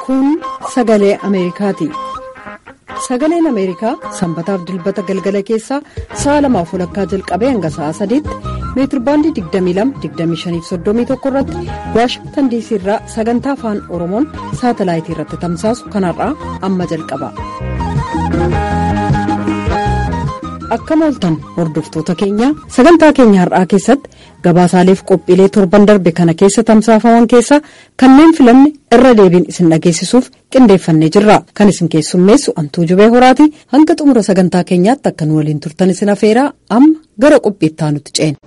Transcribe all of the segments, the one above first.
Kun sagalee Ameerikaati. Sagaleen Ameerikaa sanbataaf dilbata galgala keessaa sa'a 2:00 jalqabee hanga sa'a 3tti meetirbaandii 22-25-31 irratti Waashingtan DC irraa sagantaa afaan Oromoon saatalaayitii irratti tamsaasu kanarraa amma jalqaba. Akkam ooltan hordoftoota keenya sagantaa keenya har'aa keessatti gabaasaaleef qophiilee torban darbe kana keessa tamsaafaman keessaa kanneen filanne irra deebiin isin dhageessisuuf qindeeffannee jirra. Kan isin keessummeessu Antuu Jubee Horaati. Hanga xumura sagantaa keenyaatti akka nu waliin turtan isin afeeraa amma gara qophiitti aanutti ceena.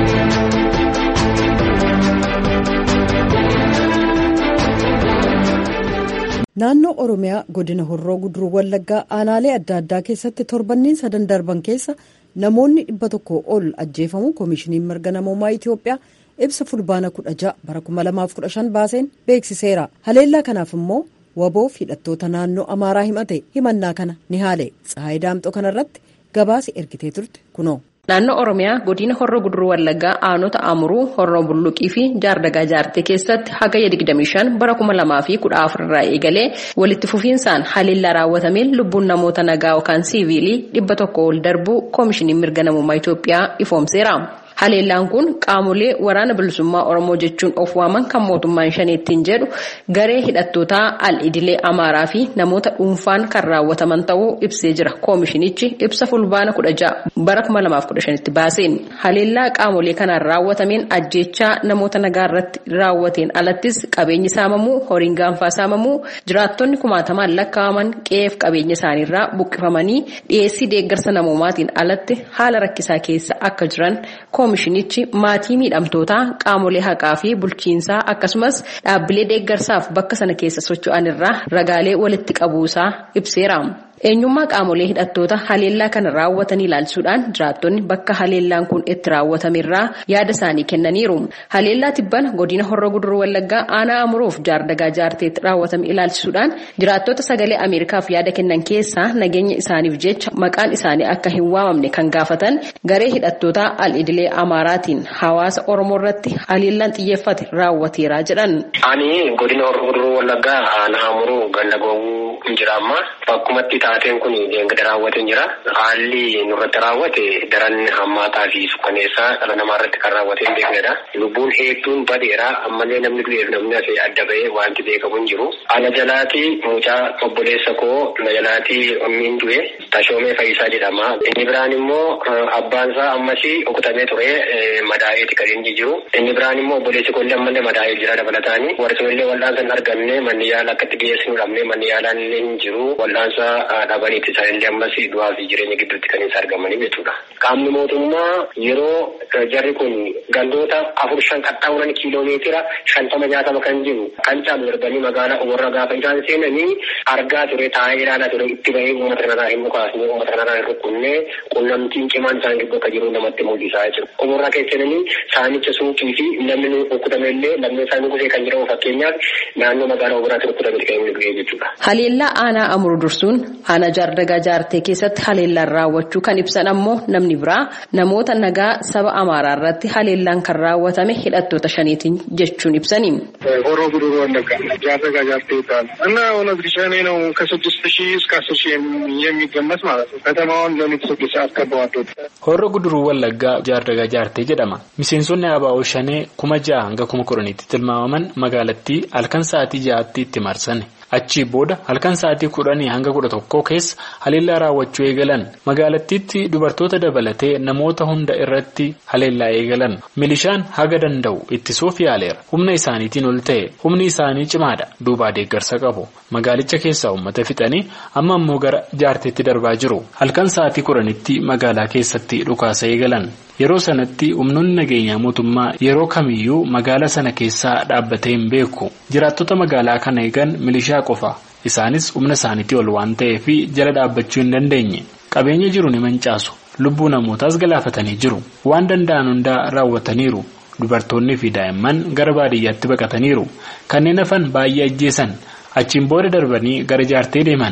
Naannoo Oromiyaa godina Horroo Guduruu Wallaggaa aanaalee adda addaa keessatti torbanneen 3 darban keessa namoonni 100 ol ajjeefamu koomishiniin mirga namoomaa Itoophiyaa ibsa fulbaana 16 bara 2015 baaseen beeksiseera. Haleellaa kanaaf immoo waboo fi hidhattoota naannoo Amaaraa himate himannaa kana ni haale. Tsahaayii Daamxoo kanarratti gabaasi ergitee turte kunoo. Naannoo Oromiyaa godina Horroo Guduruu Wallaggaa aanota Amuruu, Horroo Bulluqii fi Jaardagaa Jaartee keessatti hagayya 25 bara 2014 irraa eegalee walitti fufiinsaan haleellaa raawwatameen lubbuun namoota nagaa yookaan siiviilii 100 ol darbuu koomishiniin mirga namummaa Itoophiyaa ifoomseera. Haleellaan kun qaamolee waraana bilisummaa Oromoo jechuun of waaman kan mootummaan shaneettiin jedhu garee hidhattootaa al-idilee Amaaraa fi namoota dhuunfaan kan raawwataman ta'uu ibsee jira. Koomishinichi ibsa fulbaana 16 bara 2015tti baaseen haleellaa qaamolee kanaan raawwatameen ajjeechaa namoota nagaa irratti raawwateen alattis qabeenyi saamamuu, horiin gaanfaa saamamuu, jiraattonni kumaatamaan lakkaa'aman qe'eef qabeenya isaaniirraa buqqifamanii dhiyeessii deeggarsa namoomaatiin alatti haala rakkisaa keessa akka jiran koomishinichi maatii miidhamtootaa, qaamolee haqaa fi bulchiinsaa akkasumas dhaabbilee deeggarsaaf bakka sana keessa socho'an irraa ragaalee walitti qabuusaa ibseera. Eenyummaa qaamolee hidhattoota haleellaa kana raawwatanii ilaalchuudhaan jiraattonni bakka haleellaan kun itti raawwatamerraa yaada isaanii kennaniiru. Haleellaa tibbana godina Horroo Guduruu Wallaggaa aanaa Amuruuf Jaardagaa Jaarteetti raawwatame ilaalchisuudhaan jiraattota sagalee Ameerikaaf yaada kennan keessaa nageenya isaaniif jecha maqaan isaanii akka hin waamamne kan gaafatan garee hidhattoota al-idilee Amaaraatiin hawaasa Oromoo irratti haleellaan xiyyeeffate raawwateera jedhan. Ani godina Horroo Guduruu Wallaggaa aanaa Amuruu ganda goowwuu injiraamma bakkumatti taateen kun deengada raawwatee jira. Haalli nurratti raawwate daran hammaataa fi sukkaneessaa dhala namaa irratti kan raawwatee hin beeknedha. Lubbuun hedduun badeera. Ammallee namni du'eef namni asii adda bahee wanti beekamu hin jiru. Ana jalaati mucaa obboleessa koo na jalaati ummiin du'e Tashoomee Fayisaa jedhama. Inni biraan immoo abbaan isaa ammasii okutamee ture madaa'eeti kan inni jiru. Inni biraan immoo obboleessi koo ammallee madaa'ee jira dabalataani. Warri sunillee wal'aansa hin arganne manni yaala akkatti dhiyeessinu dhabne manni yaalaan illee hin jiru. Wal'aansa dhabaniitti isaanillee ammas du'aa fi jireenya gidduutti kan isaan argamanii jechuudha. Qaamni mootummaa yeroo jarri kun gandoota 4-5 qaxxaamuran kiiloomeetira 50-60 kan jiru kan caalu darbanii magaalaa warra gaafa isaan seenanii argaa ture taa'ee ilaalaa ture itti bahee uummata kanarraa hin mukaasne uummata kanarraa hin rukkunne qunnamtiin cimaan isaan gidduu akka jiru namatti mul'isaa jechuudha. Warra keessanii saanicha suuqii fi namni rukutamellee lammii isaanii gusee kan jedhamu fakkeenyaaf naannoo magaalaa biraatti rukutametti kan inni du'e jechuudha. Haleellaa aanaa Amuruu dursuun aanaa Jaardagaa Jaartee keessatti haleellaan raawwachuu kan ibsan ammoo namni biraa namoota nagaa saba Amaaraa irratti haleellaan kan raawwatame hidhattoota shaniitiin jechuun ibsani. Horroo Guduruu Wallaggaa Jaardagaa Jaartee ይባላል እና እውነት ሸኔ ነው ከ6,000 እስከ 10,000 የሚገመት ማለት ነው። ከተማውን ለሚትሰጥ ሰዓት ከበዋቸው Horroo Guduruu Wallaggaa Jaardagaa Jaartee jedhama. Miseensonni ABO shanee 6,000 hanga 10,000tti tilmaamaman magaalattii halkan sa'aatii 6tti itti marsan. Achii booda halkan sa'aatii 10 hanga 11 keessa haleellaa raawwachuu eegalan. Magaalattiitti dubartoota dabalatee namoota hunda irratti haleellaa eegalan. Milishaan haga danda'u ittisuuf yaaleera. Humna isaaniitiin ol ta'e humni isaanii cimaadha. Duubaa deeggarsa qabu. Magaalicha keessaa uummata fixanii amma ammoo gara jaarteetti darbaa jiru. Halkan sa'aatii 10tti magaalaa keessatti dhukaasa eegalan. Yeroo sanatti humnoonni nageenyaa mootummaa yeroo kamiyyuu magaalaa sana keessaa dhaabbatee hin beeku. Jiraattota magaalaa kana eegan milishaa qofa. Isaanis humna isaaniitii ol waan ta'eef jala dhaabbachuu hin dandeenye. Qabeenya jiru ni mancaasu. Lubbuu namootaas galaafatanii jiru. Waan danda'an hundaa raawwataniiru. Dubartoonni fi daa'imman gara baadiyyaatti baqataniiru. Kanneen hafan baay'ee ajjeesan. Achiin booda darbanii gara jaartee deeman.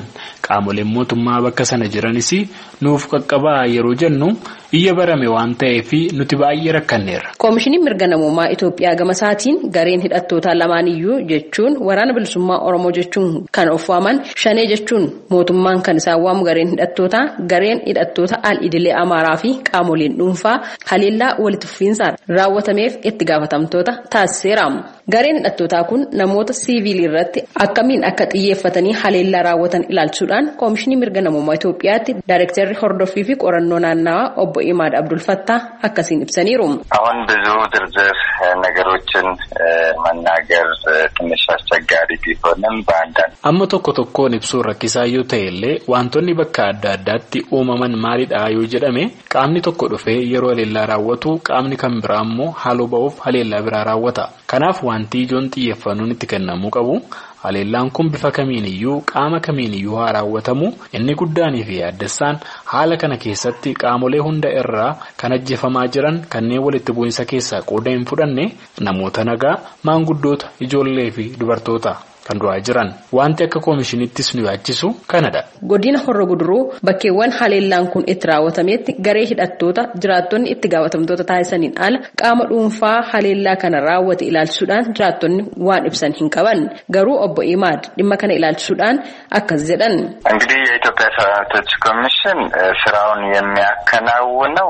Qaamoleen mootummaa bakka sana jiranis nuuf qaqqabaa yeroo jennu iyya barame waan ta'eef nuti baay'ee rakkanneerra. Koomishiniin mirga namummaa Itoophiyaa gama isaatiin gareen hidhattootaa lamaaniyyuu jechuun waraana bilisummaa Oromoo jechuun kan of waaman shanee jechuun mootummaan kan isaan waamu gareen hidhattootaa gareen hidhattoota al-idilee Amaaraa fi qaamoleen dhuunfaa haleellaa walitti fufiinsaan raawwatameef itti gaafatamtoota taasiseera. Gareen hidhattootaa kun namoota siiviilii irratti akkamiin akka xiyyeeffatanii haleellaa raawwatan ilaalchuudhaan Koomishinii mirga namummaa Itoophiyaatti Daayirektarri hordoffii fi qorannoo naannawaa obbo Imaad Abdul Fattah akkasiin ibsaniiru. አሁን ብዙ ዝርዝር ነገሮችን መናገር ትንሽ አስቸጋሪ ቢሆንም በአንዳንድ amma tokkoon ibsuu rakkisaa yoo ta'ellee wantoonni bakka adda addaatti uumaman maalidha yoo jedhame qaamni tokko dhufee yeroo haleellaa raawwatu qaamni kan biraa immoo haaloo ba'uuf haleellaa biraa raawwata. Kanaaf wanti ijoon xiyyeeffannoon itti kennamuu qabu haleellaan kun bifa kamiiniyyuu qaama kamiiniyyuu haa raawwatamu inni guddaanii fi addessaan haala kana keessatti qaamolee hunda irraa kan ajjeefamaa jiran kanneen walitti bu'insa keessaa qooda hin fudhanne namoota nagaa maanguddoota ijoollee fi dubartoota kan du'aa jiran wanti akka koomishinittis nu yaachisu kanadha. Godina Horroo Guduruu bakkeewwan haleellaan kun itti raawwatametti garee hidhattoota jiraattonni itti gaafatamtoota taasisaniin ala qaama dhuunfaa haleellaa kana raawwate ilaalchisuudhaan jiraattonni waan ibsan hin qaban. Garuu obbo Imaad dhimma kana ilaalchisuudhaan akkas jedhan. እንግዲህ የኢትዮጵያ ሰራዊቶች ኮሚሽን ስራውን የሚያከናውነው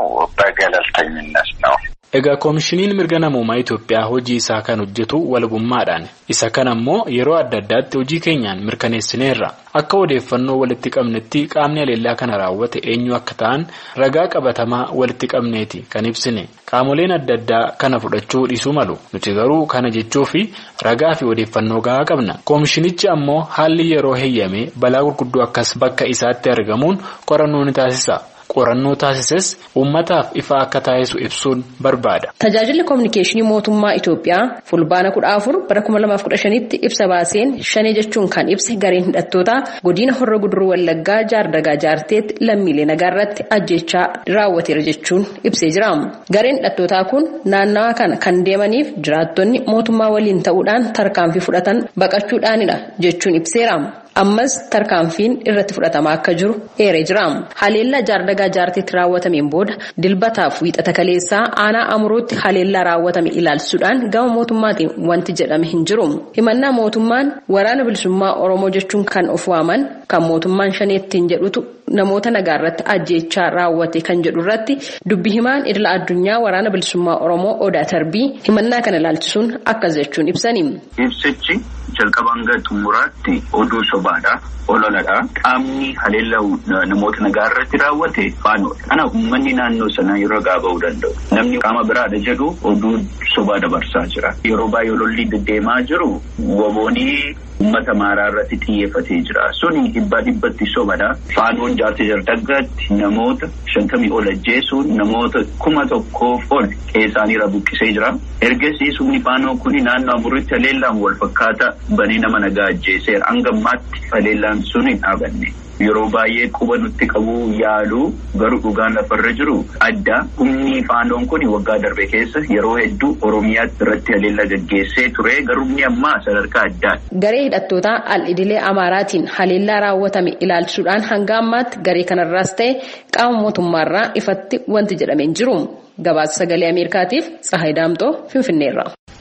በገለልተኝነት ነው። Egaa koomishiniin mirga namummaa Itoophiyaa hojii isaa kan hojjetu walabummaadhaan isa kana immoo yeroo adda addaatti hojii keenyaan mirkaneessineerra akka odeeffannoo walitti qabnetti qaamni haleellaa kana raawwate eenyu akka ta'an ragaa qabatamaa walitti qabneeti kan ibsine qaamoleen adda addaa kana fudhachuu dhiisuu malu nuti garuu kana jechuu fi ragaa fi odeeffannoo gahaa qabna. Koomishinichi ammoo haalli yeroo heeyyame balaa gurguddoo akkas bakka isaatti argamuun qorannoo ni taasisa. Qorannoo taasises uummataaf ifa akka taasisu ibsuun barbaada. Tajaajilli kominikeeshinii mootummaa Itoophiyaa fulbaana 14 bara 2015tti ibsa baaseen shanee jechuun kan ibse gareen hidhattootaa godina Horroo Guduruu Wallaggaa Jaardagaa Jaarteetti lammiilee nagaa irratti ajjeechaa raawwateera jechuun ibsee jira. Gareen hidhattootaa kun naannawa kana kan deemaniif jiraattonni mootummaa waliin ta'uudhaan tarkaanfii fudhatan baqachuudhaanidha jechuun ibseera. Ammas tarkaanfiin irratti fudhatamaa akka jiru eeree jira. Haleellaa Jaardagaa Jaarteetti raawwatameen booda dilbataaf wiixata kaleessaa aanaa Amuruutti haleellaa raawwatame ilaalchisuudhaan gama mootummaatiin wanti jedhame hin jiru. Himannaa mootummaan waraana bilisummaa Oromoo jechuun kan of waaman kan mootummaan shaneettiin jedhutu namoota nagaa irratti ajjeechaa raawwate kan jedhu irratti dubbi himaan idila addunyaa waraana bilisummaa Oromoo Odaa Tarbii himannaa kana ilaalchisuun akkas jechuun ibsani. Ibsichi jalqabaan gara xumuraatti oduu sobaadha. Ololadha. Qaamni haleellaa namoota nagaa irratti raawwate faanoodha. Kana uummanni naannoo sanaa yeroo gaaba'uu danda'u. Namni qaama biraadha jedhu oduu sobaa dabarsaa jira. Yeroo baay'ee lolli deddeemaa jiru waboonii uummata maaraa irratti xiyyeeffatee jira. Suni dhibbatti sobadha. Faanoon jaartii Jaardaggaatti namoota 50 ol ajjeesuun namoota 1,000 ol keessaanii buqqisee jira. Ergasii sumni faanoo kuni naannoo Amuruutti haleellaan wal fakkaata banee nama nagaa ajjeeseera. Hangammaatti haleellaan sun hin dhaabanne. Yeroo baay'ee quba nutti qabu yaalu garuu dhugaan lafarra jiru adda. Humni faanoon kun waggaa darbe keessa yeroo hedduu Oromiyaatti irratti haleellaa gaggeessee ture garuu inni ammaa sadarkaa addaati. Garee hidhattootaa al-idilee Amaaraatiin haleellaa raawwatame ilaalchisuudhaan hanga ammaatti garee kanarraas ta'e qaama mootummaarraa ifatti wanti jedhameen jiru. Gabaasa sagalee Ameerikaatiif Tsahaay Daamxoo Finfinneerra.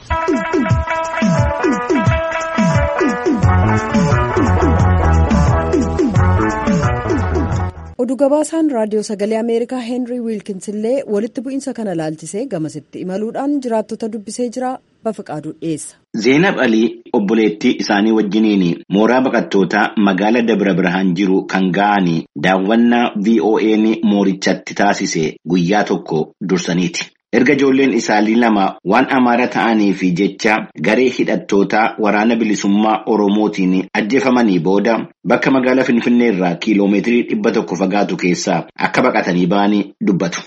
Oduu gabaasaan raadiyoo sagalee Ameerikaa Heenrii Wiilkins illee walitti bu'iinsa kana ilaalchisee gamasitti imaluudhaan jiraattota dubbisee jira. Bafaqaaduu dhiyeessa. Zeenab Alii obboleettii isaanii wajjiniin mooraa baqattootaa magaala Dabra Birhaan jiru kan ga'anii daawwannaa VOA'n moorichatti taasise guyyaa tokko dursaniiti. Erga ijoolleen isaanii lama waan Amaara ta'aniif jecha garee hidhattootaa waraana bilisummaa Oromootiin ajjeefamanii booda bakka magaalaa Finfinnee irraa kiiloomeetirii 100 fagaatu keessaa akka baqatanii ba'anii dubbatu.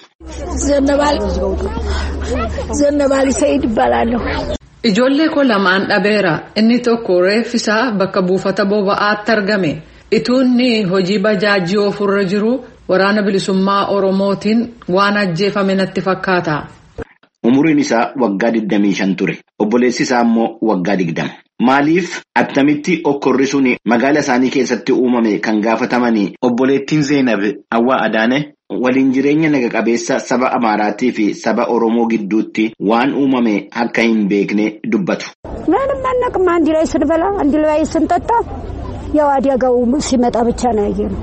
Zannabaal Sa'iid Balaaloo. Ijoollee koo lamaan dhabeera. Inni tokko reeffisaa bakka buufata boba'aatti argame. Ituunni hojii bajaajii ofirra jiru waraana bilisummaa Oromootiin waan ajjeefame natti fakkaata. Umuriin isaa waggaa 25 ture. Obboleessi isaa immoo waggaa 20. Maaliif attamitti okkorri sun magaala isaanii keessatti uumame kan gaafatamanii obboleettiin Zeenab Awwaa Adaane waliin jireenya naga qabeessa saba Amaaraatii fi saba Oromoo gidduutti waan uumame akka hin beekne dubbatu. ምንም አናውቅም። አንድ ላይ ስንበላ አንድ ላይ ስንጠጣ ያው አደጋው ሲመጣ ብቻ ነው ያየነው።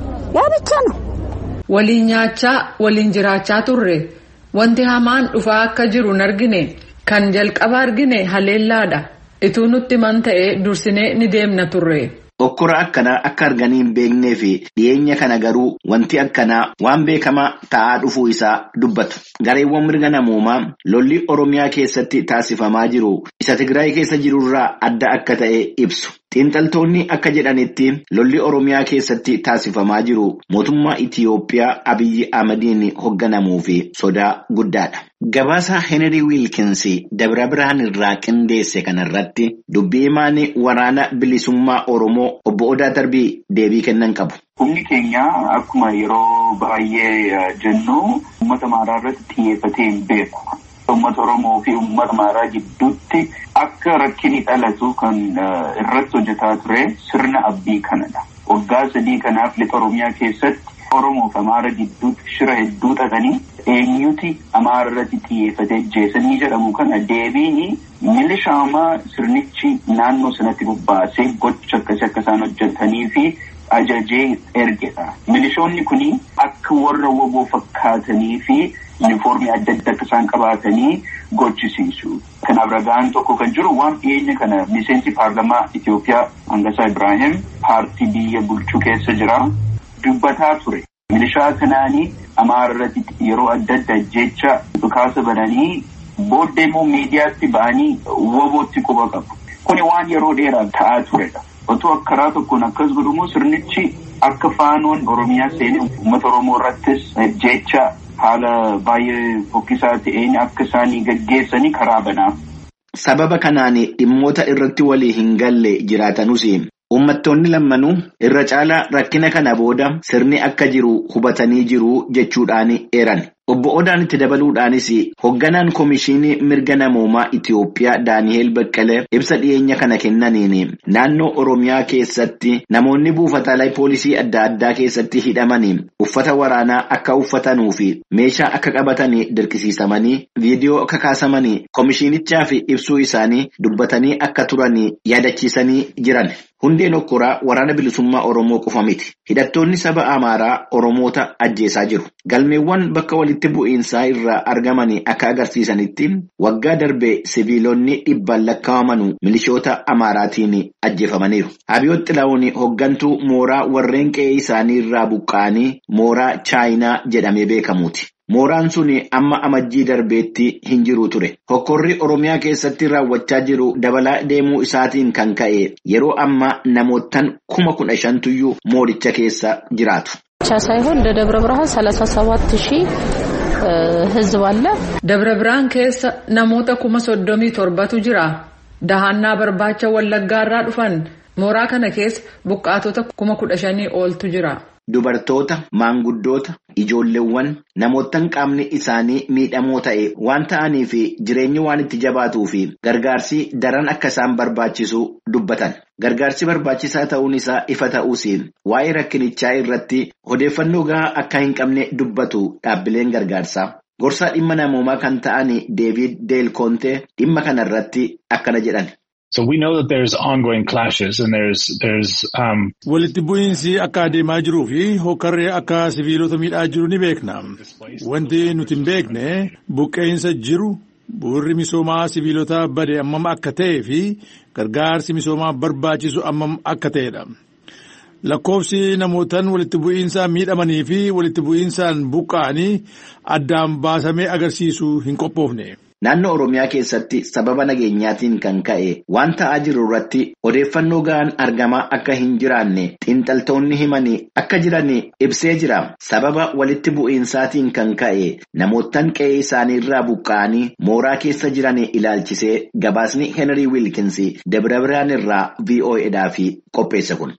ያ ብቻ ነው። waliin nyaachaa waliin jiraachaa turre wanti hamaan dhufaa akka jiru argine kan jalqaba argine haleellaadha. Ituu nutti man ta'e dursinee ni deemna turre. Okkora akkanaa akka arganii hin beeknee fi dhiyeenya kana garuu wanti akkanaa waan beekamaa ta'aa dhufuu isaa dubbatu. Gareewwan mirga namoomaa lolli Oromiyaa keessatti taasifamaa jiru isa Tigraay keessa jirurraa adda akka ta'e ibsu. Xiinxaltoonni akka jedhanitti lolli Oromiyaa keessatti taasifamaa jiru mootummaa Itiyoophiyaa Abiyyi Ahmadiin hoogganamuu fi sodaa guddaadha. Gabaasa Henry Wilkins Dabra Birhaan irraa qindeesse kanarratti dubbii himaan waraana bilisummaa Oromoo obbo Odaa Darbii deebii kennan qabu. Humni keenya akkuma yeroo baay'ee jennu uummata Amaaraa irratti xiyyeeffatee hin beeku. Uummata Oromoo fi uummata Amaaraa gidduutti akka rakkinni dhalatu kan irratti hojjetaa ture sirna abbii kanadha. Waggaa 3 kanaaf lixa Oromiyaa keessatti Oromoo fi Amaaraa gidduutti shira hedduu xaxanii eenyuti Amaaraa irratti xiyyeeffatee jeesanii jedhamu kana deebiin milishaamaa sirnichi naannoo sanatti bobbaasee gocha akkasii akka isaan hojjetanii fi ajajee ergedha. Milishoonni kuni akka warra woboo fakkaatanii fi uniformii adda addaa akka isaan qabaatanii gochisiisu. Kanaaf ragaan tokko kan jiru waan dhiyeenya kana miseensi paarlamaa Itiyoophiyaa Angasaa Ibrahim paartii biyya bulchuu keessa jira dubbataa ture. Milishaa kanaanii Amaaraa irratti yeroo adda addaa jecha dhukaasa bananii booddee immoo miidiyaatti ba'anii wobootti quba qabu. Kuni waan yeroo dheeraa ta'aa turedha. Otoo karaa tokkoon akkas godhumoo sirnichi akka faanoon Oromiyaa seenee uummata Oromoo irrattis jecha haala baay'ee fokkisaa ta'een akka isaanii gaggeessanii karaa banaa. Sababa kanaan dhimmoota irratti walii hin galle jiraatanus uummattoonni lammanuu irra caalaa rakkina kana booda sirni akka jiru hubatanii jiru jechuudhaan eeran. Obbo Odaan itti dabaluudhaanis hoogganaan Komishinii Mirga Namoomaa Itiyoophiyaa Daani'eel Baqqalee ibsa dhiyeenya kana kennaniin naannoo Oromiyaa keessatti namoonni buufataalee poolisii adda addaa keessatti hidhamanii uffata waraanaa akka uffatanuu fi meeshaa akka qabatanii dirqisiisamanii viidiyoo akka kaasamanii komishinichaaf ibsuu isaanii dubbatanii akka turanii yaadachiisanii jiran. Hundeen okkoraa waraana bilisummaa Oromoo qofa miti. Hidhattoonni saba Amaaraa Oromoota ajjeesaa jiru. Galmeewwan bakka walitti bu'iinsaa irraa argamanii akka agarsiisanitti waggaa darbe siviilonni 100 lakkaa'aman milishoota Amaaraatiin ajjeefamaniiru. Abiyoot Xilaawun hooggantuu mooraa warreen qe'ee isaanii irraa buqqa'anii mooraa Chaayinaa jedhamee beekamuuti. Mooraan sun amma amajjii darbeetti hin jiru ture. Hokkorri Oromiyaa keessatti raawwachaa jiru dabalaa deemuu isaatiin kan ka'e yeroo amma namootaan 15,000 mooricha keessa jiraatu. ሳይሆን እንደ ደብረ ብርሃን 37,000 ህዝብ አለ። ደብረ ብርሃን keessa namoota 37,000tu jira. Dahannaa barbaacha Wallaggaarraa dhufan mooraa kana keessa buqqaatota 15,000 oltu jira. Dubartoota, maanguddoota, ijoolleewwan namootaan qaamni isaanii miidhamoo ta'e waan ta'anii fi jireenyi waan itti jabaatuu fi gargaarsi daran akka isaan barbaachisu dubbatan. Gargaarsi barbaachisaa ta'uun isaa ifa ta'uus waa'ee rakkinichaa irratti odeeffannoo gahaa akka hin qabne dubbatu dhaabbileen gargaarsaa. Gorsaa dhimma namoomaa kan ta'an Deevid Deel Kontee dhimma kanarratti akkana jedhan. So we know that there's ongoing clashes and there's walitti bu'iinsi akka adeemaa jiruu fi hokkarri akka siviilota miidhaa jiru ni beekna. Wanti nuti hin beekne buqqeensa jiru bu'uurri misoomaa siviilota bade ammam akka ta'ee fi gargaarsi misoomaa barbaachisu ammam akka ta'edha. Lakkoofsi namootaan walitti bu'iinsa miidhamanii fi walitti bu'iinsaan buqqa'anii addaan baasamee agarsiisuu hin qophoofne. Naannoo Oromiyaa keessatti sababa nageenyaatiin kan ka'e waan ta'aa jiru irratti odeeffannoo gahaan argamaa akka hin jiraanne xiinxaltoonni himanii akka jiran ibsee jira. Sababa walitti bu'iinsaatiin kan ka'e namootaan qe'ee isaanii irraa buqqa'anii mooraa keessa jiran ilaalchisee gabaasni Henry Wilkins Dabra Birhaan irraa VOA'dhaaf qopheesse kun.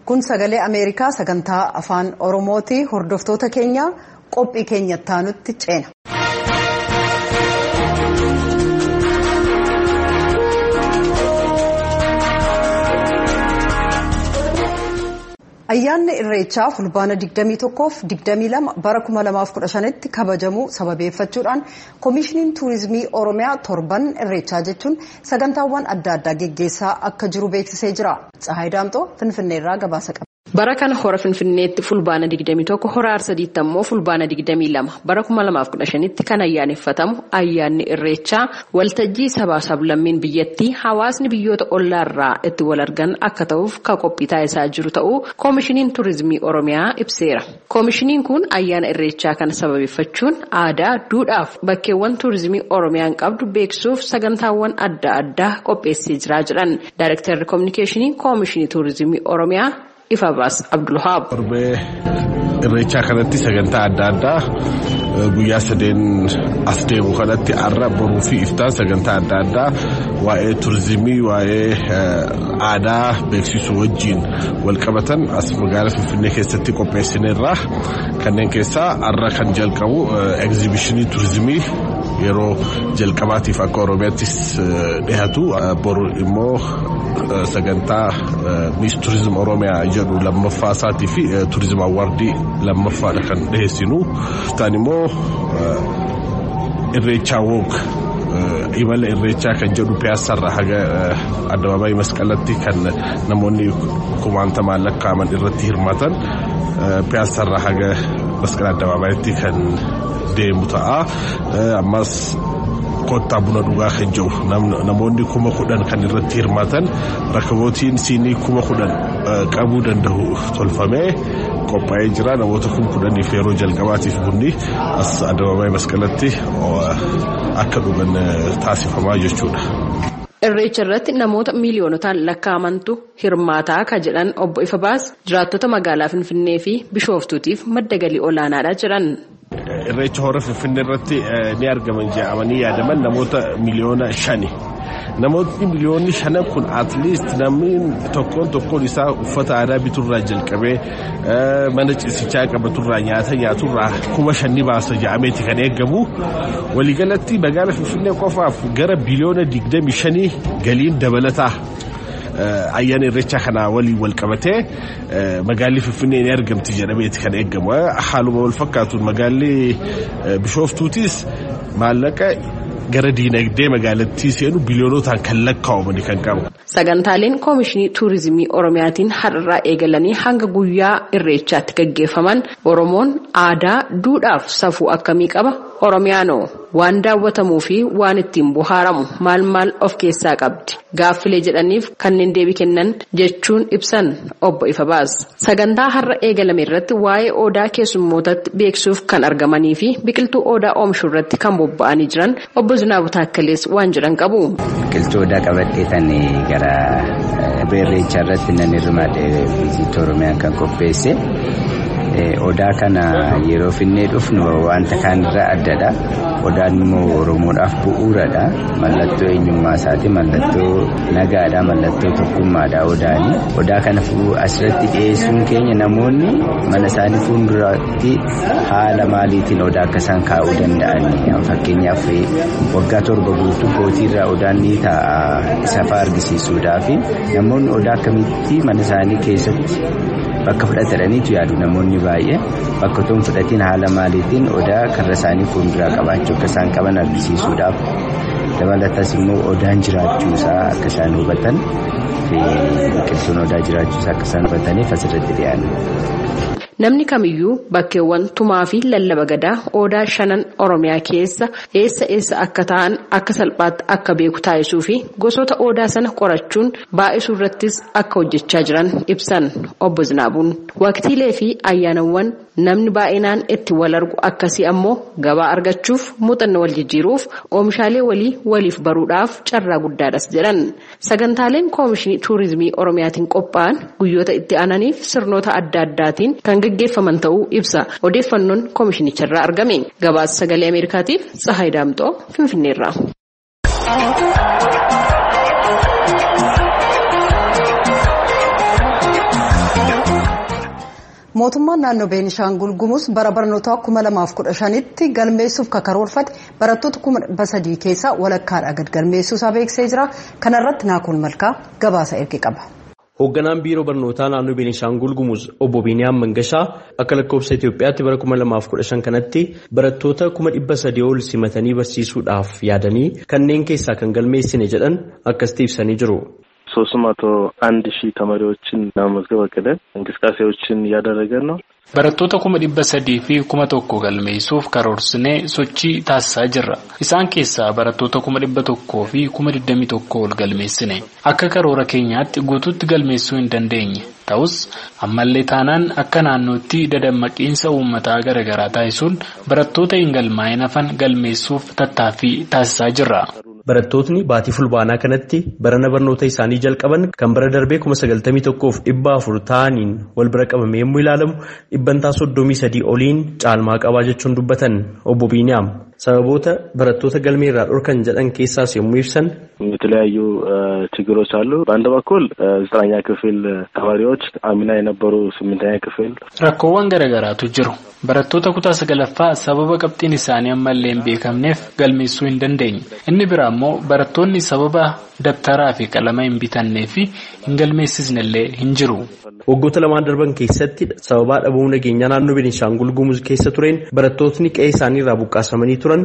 Kun sagalee Ameerikaa sagantaa afaan Oromooti. Hordoftoota keenya qophii keenyatti aanutti ceena. Ayyaanni Irreechaa fulbaana 21 fi 22 bara 2015tti kabajamu sababeeffachuudhaan Koomishiniin Tuurizimii Oromiyaa torban Irreechaa jechuun sagantaawwan adda addaa geggeessaa akka jiru beeksisee jira. Tsahaay Daamxoo Finfinneerraa gabaasa qaba. Bara kana hora Finfinneetti fulbaana 21 hora Arsadiitti ammoo fulbaana 22 bara 2015tti kan ayyaaneffatamu ayyaanni Irreechaa waltajjii sabaa sablammiin biyyattii hawaasni biyyoota ollaarraa itti wal argan akka ta'uuf ka qophii taasisaa jiru ta'uu Koomishiniin Tuurizimii Oromiyaa ibseera. Koomishiniin kun ayyaana Irreechaa kana sababeeffachuun aadaa, duudhaaf bakkeewwan tuurizimii Oromiyaan qabdu beeksisuuf sagantaawwan adda addaa qopheessee jira jedhan Daayirektarri Kominikeeshinii Koomishinii Tuurizimii Oromiyaa Ifabaas Abdulhaab. Torbee Irreechaa kanatti sagantaa adda addaa guyyaa sadeen as deemu kanatti arra boruu fi iftaan sagantaa adda addaa waa'ee tuurizimii, waa'ee aadaa beeksisuu wajjin wal qabatan as magaalaa Finfinnee keessatti qopheessineerra. Kanneen keessaa arra kan jalqabu egzibishinii tuurizimii yeroo jalqabaatiif akka Oromiyaattis dhihatu boru immoo sagantaa Miss Turizim Oromiyaa jedhu lammaffaa isaatii fi Turizim Awwaardii lammaffaadha kan dhiheessinu. Taan immoo Irreechaa Woog imala Irreechaa kan jedhu Piyaasarraa haga Addabaabaayii Masqalatti kan namoonni kumaantamaan lakkaa'aman irratti hirmaatan Piyaasarraa haga Masqala Addabaabaayyitti kan deemu ta'a. Ammas kottaa buna dhugaa kan jiru namoonni 10,000 kan irratti hirmaatan rakkabootiin siinii 10,000 qabuu danda'u tolfamee qophaa'ee jira. Namoota 10,000 yeroo jalqabaatiif bunni as Addabaabaayii Masqalatti akka dhugan taasifamaa jechuudha. Irreecha irratti namoota miiliyoonotaan lakkaa'amantu hirmaataa ka jedhan obbo Ifabaas jiraattota magaalaa Finfinnee fi Bishooftuutiif madda galii olaanaadha jedhan. Irreecha hora Finfinnee irratti ni argaman jedhamanii yaadaman namoota miliyoona 5. Namoonni miliyoonni 5 kun at least namni tokkoon isaa uffata aadaa biturraa jalqabee mana ciisichaa qabaturraa nyaata nyaaturraa 5,000 baasa jedhameeti kan eegamu. Waliigalatti magaalaa Finfinnee qofaaf gara biliyoona 25 galiin dabalataa ayyaana Irreechaa kana waliin wal qabatee magaalli Finfinnee ni argamti jedhameeti kan eegamu. Haaluma wal fakkaatuun magaalli Bishooftuutis maallaqa gara diinagdee magaalattii seenu biliyoonotaan kan lakkaa'amani kan qabu. Sagantaaleen Koomishinii Tuurizimii Oromiyaatiin har'arraa eegalanii hanga guyyaa Irreechaatti gaggeeffaman Oromoon aadaa, duudhaaf safuu akkamii qaba? Oromiyaanoo waan daawwatamuu fi waan ittiin bohaaramu maal of keessaa qabdi? Gaaffilee jedhaniif kanneen deebii kennan jechuun ibsan obbo Ifabaas. Sagantaa har'a eegalame irratti waa'ee odaa keessummootatti beeksuuf kan argamanii fi biqiltuu odaa oomishuu irratti kan bobba'anii jiran obbo Zinaabu Taakkalees waan jedhan qabu. Biqiltuu odaa qabatee tan gara Irreechaa irratti nan hirmaadhe viizit Oromiyaan kan qopheesse. Odaa kana yeroo Finfinnee dhufnu wanta kaanirraa addadha. Odaan immoo Oromoodhaaf bu'uuradha. Mallattoo eenyummaa isaati, mallattoo nagaadha, mallattoo tokkummaadha odaani. Odaa kana asirratti dhiyeessuun keenya namoonni mana isaanii fuulduratti haala maaliitiin odaa akka isaan kaa'uu danda'an. Fakkeenyaaf waggaa 7 guutuu kootiirraa odaan ni taa'a isa fa'aa argisiisuudhaaf namoonni odaa akkamitti mana isaanii keessatti bakka fudhataniitu yaadu namoonni baay'ee bakka toon fudhatiin haala maaliitiin odaa karra isaanii fuulduraa qabaachuu akka isaan qaban argisiisuudhaaf dabalatas immoo odaan jiraachuusaa akka isaan hubatan fi biqiltuun odaa jiraachuusaa akka isaan hubataniif asirratti dhiyaanne. Namni kamiyyuu bakkeewwan tumaa fi lallaba gadaa odaa 5 Oromiyaa keessa eessa akka ta'an akka salphaatti akka beeku taasisuu fi gosoota odaa sana qorachuun baay'isuu irrattis akka hojjechaa jiran ibsan obbo Zinaabuun. Waqtiilee fi ayyaanawwan namni baay'inaan itti wal argu akkasii ammoo gabaa argachuuf muuxannoo wal jijjiiruuf oomishaalee waliif baruudhaaf carraa guddaadhas jedhan. Sagantaaleen Koomishinii Tuurizimii Oromiyaatiin qophaa'an guyyoota itti aananiif sirnoota adda addaatiin kan gaggeeffaman ta'uu ibsa. Odeeffannoon Koomishinicharraa argame. Gabaasa Sagalee Ameerikaatiif Tsahaay Daamxoo Finfinneerraa. Mootummaan naannoo Beenishaangul Gumuz bara barnootaa 2015tti galmeessuuf karoorfate barattoota 300 keessaa walakkaadhaa gad galmeessuusaa beeksisee jira. Kana irratti Naakoon Malkaa gabaasa erge qaba. Hoogganaan biiroo barnootaa naannoo Beenishaangul Gumuz obbo Biiniyaam Mangashaa akka lakkoofsa Itoophiyaatti bara 2015 kanatti barattoota 300 ol simatanii barsiisuudhaaf yaadanii kanneen keessaa kan galmeessine jedhan akkasitti ibsanii jiru. 301,000 ተማሪዎችን ለመመዝገብ አቅደን እንቅስቃሴዎችን እያደረገን ነው። barattoota 300 fi 1,000 galmeessuuf karoorsinee sochii taasisaa jirra. Isaan keessaa barattoota 100 fi 21,000 ol galmeessine. Akka karoora keenyaatti guutuutti galmeessuu hin dandeenye. Ta'us ammallee taanaan akka naannootti dadammaqiinsa uummataa garaagaraa taasisuun barattoota hin galmaa'in hafan galmeessuuf tattaaffii taasisaa jirra. Barattootni baatii fulbaanaa kanatti barana barnoota isaanii jalqaban kan bara darbee 91,400 ta'aniin wal bira qabame yommuu ilaalamu dhibbantaa 33 oliin caalmaa qabaa jechuun dubbatan obbo Biiniyaam. Sababoota barattoota galmee irraa dhorkan jedhan keessaas yommuu ibsan የተለያዩ ችግሮች አሉ። በአንድ በኩል 9ኛ ክፍል ተማሪዎች አምና የነበሩ 8ኛ ክፍል rakkoowwan garaagaraatu jiru. Barattoota kutaa 9ffaa sababa qabxiin isaanii ammallee hin beekamneef galmeessuu hin dandeenye. Inni biraa immoo barattoonni sababa dabtaraa fi qalama hin bitannee fi hin galmeessisnellee hin jiru. Waggoota lamaan darban keessatti sababaa dhabuu nageenyaa naannoo Beenishaangul Gumuz keessa tureen barattootni qe'ee isaanii irraa buqqaasamanii turan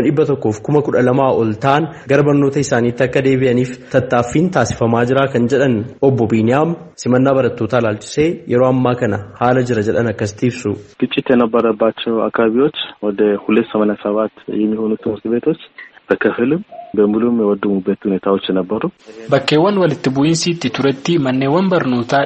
100,012 ol ta'an gara barnoota isaaniitti akka deebi'aniif tattaaffiin taasifamaa jira kan jedhan obbo Biiniyaam simannaa barattootaa ilaalchisee yeroo ammaa kana haala jira jedhan akkasitti ibsu. ግጭት የነበረባቸው አካባቢዎች ወደ 287 የሚሆኑ ትምህርት ቤቶች በከፊልም በሙሉም የወደሙበት ሁኔታዎች ነበሩ። bakkeewwan walitti bu'iinsi itti turetti manneewwan barnootaa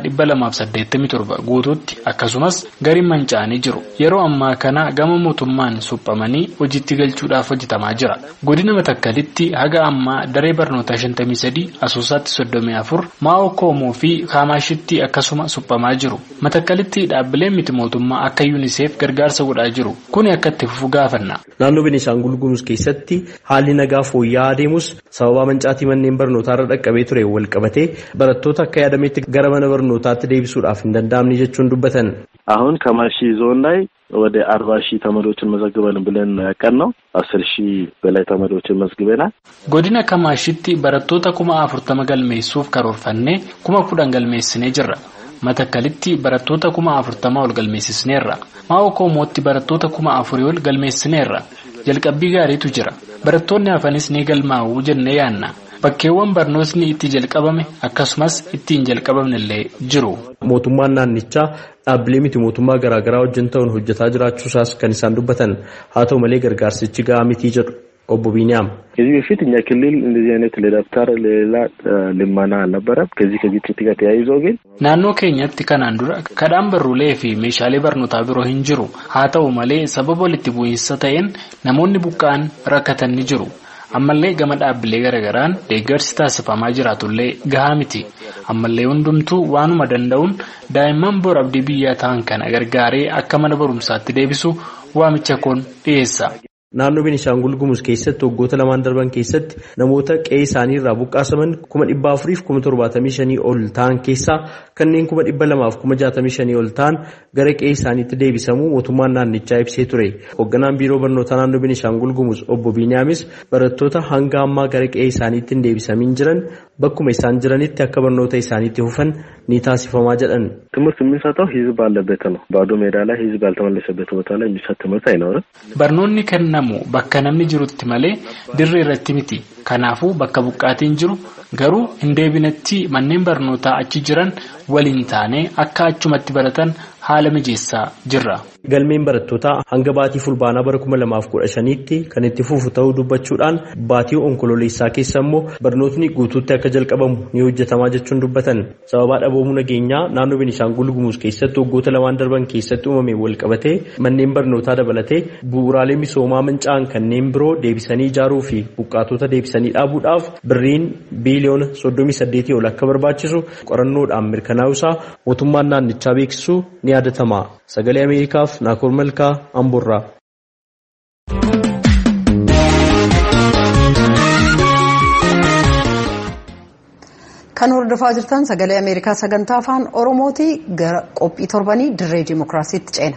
287 guutuutti akkasumas gariin manca'anii jiru. Yeroo ammaa kana gama mootummaan suphamanii hojiitti galchuudhaaf hojjetamaa jira. Godina Matakkalitti haga ammaa daree barnootaa 53, Asoosaatti 34, Maa'oo Koomoo fi Kaamashitti akkasuma suphamaa jiru. Matakkalitti dhaabbileen miti mootummaa akka UNICEF gargaarsa godhaa jiru. Kuni akka itti fufu gaafanna. Naannoo Beenishaangul Gumuz keessatti haalli nagaa fooyya'aa deemus sababa mancaatii manneen barnootaa irra dhaqqabee ture wal qabatee barattoota akka yaadametti gara mana barnootaatti deebisuudhaaf hin danda'amne jechuun dubbatan. አሁን ከማሺ ዞን ላይ ወደ 40,000 ተማሪዎችን መዘግበን ብለን ያቀድነው 10,000 በላይ ተማሪዎችን መዝግበናል። godina Kamaashitti barattoota 40,000 galmeessuuf karoorfannee 10,000 galmeessinee jirra. Matakkalitti barattoota 40,000 ol galmeessisneerra. Maa'oo Koomootti barattoota 4,000 ol galmeessineerra. Jalqabbii gaariitu jira. Barattoonni hafanis ni galmaa'uu jennee yaanna. Bakkeewwan barnootni itti jalqabame akkasumas itti hin jalqabamnellee jiru. Mootummaan naannichaa dhaabbilee miti mootummaa garaagaraa wajjin ta'uun hojjetaa jiraachuusaas kan isaan dubbatan. Haa ta'u malee gargaarsichi gahaa mitii jedhu obbo Biiniyaam. ከዚህ በፊት እኛ ክልል እንደዚህ አይነት ለዳብታር ለሌላ ልመና አልነበረም። ከዚህ ከግጭት ጋር ተያይዞ ግን naannoo keenyatti kanaan dura kadhaan barruulee fi meeshaalee barnootaa biroo hin jiru. Haa ta'u malee sababa walitti bu'iinsa ta'een namoonni buqqa'an rakkatan ni jiru. Ammallee gama dhaabbilee garaagaraan deeggarsi taasifamaa jiraatullee gahaa miti. Ammallee hundumtuu waanuma danda'uun daa'imman bor abdii biyyaa ta'an kana gargaaree akka mana barumsaatti deebisu waamicha koon dhiyeessa. Naannoo Beenishaangul Gumuz keessatti waggoota lamaan darban keessatti namoota qe'ee isaanii irraa buqqaasaman 475 ol ta'an keessaa kanneen 265 ol ta'an gara qe'ee isaaniitti deebisamuu mootummaan naannichaa ibsee ture. Hoogganaan biiroo barnootaa naannoo Beenishaangul Gumuz obbo Biiniyaamis barattoota hanga ammaa gara qe'ee isaaniitti hin deebisamin jiran bakkuma isaan jiranitti akka barnoota isaaniitti fufan ni taasifamaa jedhan. ትምህርት የምንሰጠው ህዝብ ባለበት ነው። ባዶ ሜዳ ላይ ህዝብ ያልተመለሰበት ቦታ ላይ የሚሰጥ ትምህርት አይኖርም። barnoonni kennamu bakka namni jirutti malee dirree irratti miti. Kanaafuu bakka buqqaatiin jiru garuu hin deebinetti manneen barnootaa achi jiran waliin taane akka achumatti baratan haala mijeessaa jirra. Galmeen barattootaa hanga baatii fulbaanaa bara 2015tti kan itti fufu ta'uu dubbachuudhaan baatii onkololeessaa keessa immoo barnootni guutuutti akka jalqabamu ni hojjetamaa jechuun dubbatan. Sababaa dhaboomuu nageenyaa naannoo Beenishaangul Gumuz keessatti waggoota lamaan darban keessatti uumamee wal qabatee manneen barnootaa dabalatee bu'uuraalee misoomaa manca'an kanneen biroo deebisanii ijaaruu fi buqqaatota deebisanii dhaabuudhaaf birriin biiliyoona 38 ol akka barbaachisu qorannoodhaan mirkanaa'uusaa mootummaan naannichaa beeksisuu ni yaadatama. Sagalee Ameerikaaf Naakoor Malkaa Amboorraa. Kan hordofaa jirtan sagalee Ameerikaa sagantaa afaan Oromooti. Gara qophii torbanii dirree Dimookiraasiitti ceena.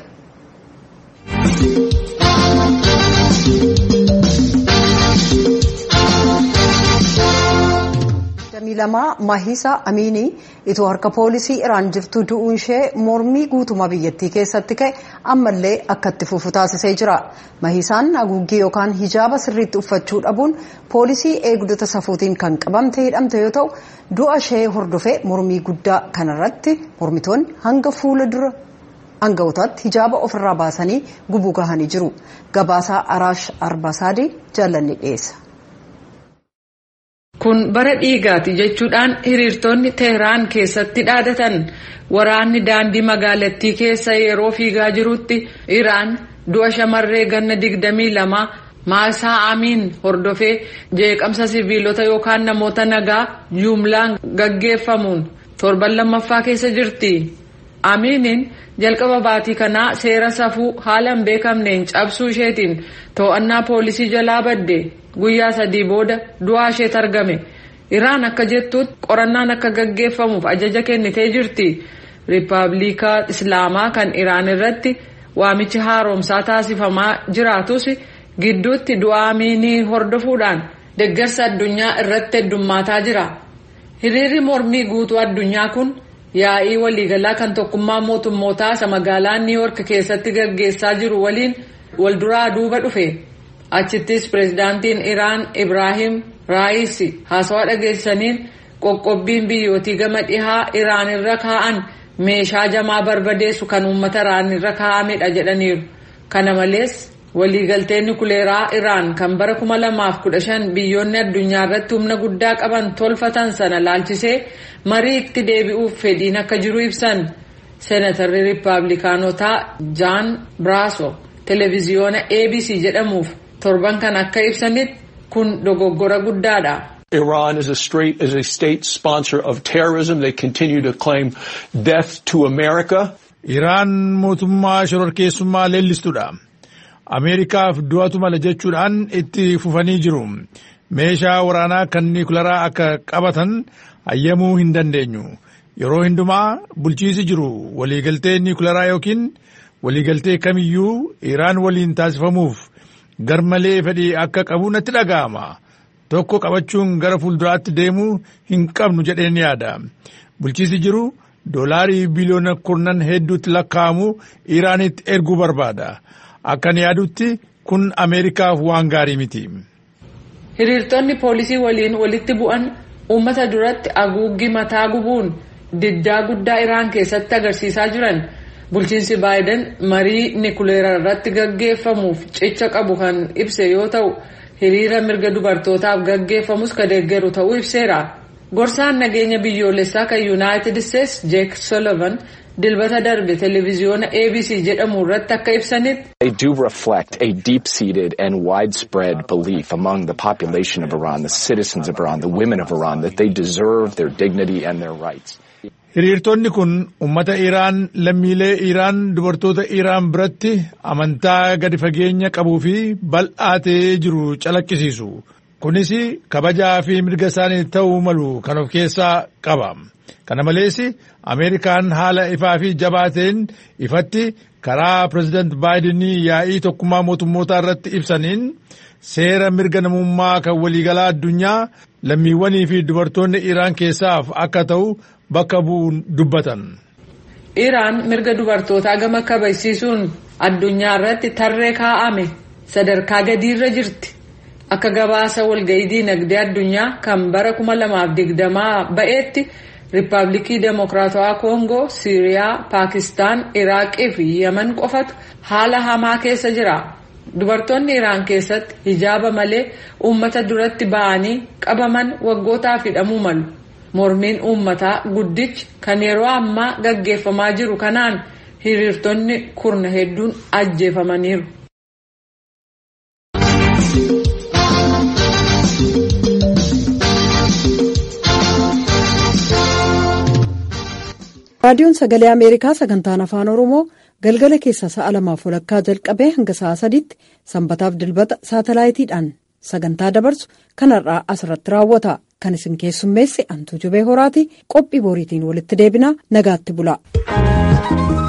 Lama Mahisa Amini itoo harka poolisii Iraan jirtu du'uun ishee mormii guutummaa biyyattii keessatti ka'e ammallee akka itti fufu taasisee jira. Mahisaan haguuggii yookaan hijaaba sirriitti uffachuu dhabuun poolisii eegdota safuutiin kan qabamte hidhamte yoo ta'u du'a ishee hordofee mormii guddaa kanarratti mormitoonni hanga fuula dura aanga'ootaatti hijaaba ofirraa baasanii gubuu gahanii jiru. Gabaasaa Araash Arbaasaadii jaallanni dhiyeessa. Kun bara dhiigaati jechuudhaan hiriirtonni Teheraan keessatti dhaadatan. Waraanni daandii magaalattii keessa yeroo fiigaa jirutti Iraan du'a shamarree ganna 22 Mahisa Amini hordofee jeeqamsa siviilota yookaan namoota nagaa jumlaan gaggeeffamuun torban lammaffaa keessa jirti. Aminiin jalqaba baatii kanaa seera safuu haala hin beekamneen cabsuu isheetiin to'annaa poolisii jalaa badde. Guyyaa 3 booda du'aa ishee argame. Iraan akka jettutti qorannaan akka gaggeeffamuuf ajaja kennitee jirti. Riippaabilikaa Islaamaa kan Iraan irratti waamichi haaromsaa taasifamaa jiraatus gidduutti du'aa Aminii hordofuudhaan deeggarsa addunyaa irratti heddummaataa jira. Hiriirri mormii guutuu addunyaa kun yaa'ii waliigalaa kan tokkummaa mootummootaa isa magaalaa New York keessatti gaggeessaa jiru waliin walduraa duuba dhufe. Achittis pireezidaantiin Iraan Ibrahim Raisi haasawaa dhageessaniin qoqqobbiin biyyootii gama dhihaa Iraan irra kaa'an meeshaa jamaa barbadeessu kan uummata Iraan irra kaa'amedha jedhaniiru. Kana malees waliigalteen nukuleeraa Iraan kan bara 2015 biyyoonni addunyaa irratti humna guddaa qaban tolfatan sana laalchisee marii itti deebi'uuf fedhiin akka jiru ibsan. Seenatarri Riippaabilikaanotaa Jaan Braaso televiziyoona ABC jedhamuuf torban kan akka ibsanitti kun dogoggora guddaadha. Iran is a state sponsor of terrorism. They continue to claim death to America. Iraan mootummaa shororkeessummaa leellistuudha. Ameerikaaf du'atu mala jechuudhaan itti fufanii jiru. Meeshaa waraanaa kan niikuleeraa akka qabatan hayyamuu hin dandeenyu. Yeroo hundumaa bulchiisi jiru waliigaltee niikuleeraa yookiin waliigaltee kamiyyuu Iraan waliin taasifamuuf garmalee fedhii akka qabu natti dhaga'ama. Tokko qabachuun gara fuulduraatti deemuu hin qabnu jedheen yaada. Bulchiisi jiru doolaarii biliyoona 10 hedduutti lakkaa'amu Iraanitti erguu barbaada. Akkan yaadutti kun Ameerikaaf waan gaarii miti. Hiriirtonni poolisii waliin walitti bu'an uummata duratti haguuggii mataa gubuun diddaa guddaa Iraan keessatti agarsiisaa jiran. Bulchiinsi Baayiden marii niikuleeraa irratti gaggeeffamuuf cicha qabu kan ibse yoo ta'u hiriira mirga dubartootaaf gaggeeffamus kan deeggaru ta'uu ibseera. Gorsaan nageenya biyyoolessaa kan Yuunaayitid Isteets Jeek Sullivan dilbata darbe televiziyoona ABC jedhamu irratti akka ibsanitti. They do reflect a deep-seated and widespread belief among the population of Iran, the citizens of Iran, the women of Iran, that they deserve their dignity and their rights. Hiriirtonni kun ummata Iraan lammiilee Iraan dubartoota Iraan biratti amantaa gadi fageenya qabuu fi bal'aatee jiru calaqqisiisu. Kunis kabajaa fi mirga isaanii ta'uu malu kan of keessaa qaba. Kana malees Ameerikaan haala ifaa fi jabaateen ifatti karaa pireezidaant Baayidenii yaa'ii tokkummaa mootummootaa irratti ibsaniin seera mirga namummaa kan waliigalaa addunyaa lammiiwwanii fi dubartoonni Iraan keessaaf akka ta'u bakka bu'uun dubbatan. Iraan mirga dubartootaa gama kabajsiisuun addunyaa irratti tarree kaa'ame sadarkaa gadiirra jirti. Akka gabaasa walga'ii dinagdee addunyaa kan bara 2020 ba'eetti Riippaabilikii Demokiraatawaa Koongoo, Siiriyaa, Paakistaan, Iraaqii fi Yemen qofatu haala hamaa keessa jira. Dubartoonni Iraan keessatti hijaaba malee uummata duratti ba'anii qabaman waggootaaf hidhamuu malu. Mormiin uummataa guddichi kan yeroo ammaa gaggeeffamaa jiru kanaan hiriirtonni kurna hedduun ajjeefamaniiru. Raadiyoon Sagalee Ameerikaa sagantaan Afaan Oromoo galgala keessa sa'a 2:00 jalqabee hanga sa'a 3:00 sanbataaf dilbata saatalaayitiidhaan sagantaa dabarsu kanarraa asirratti raawwata. kan isin keessummeesse Antuu Jubee Horaati. Qophii boriitiin walitti deebinaa nagaatti bulaa.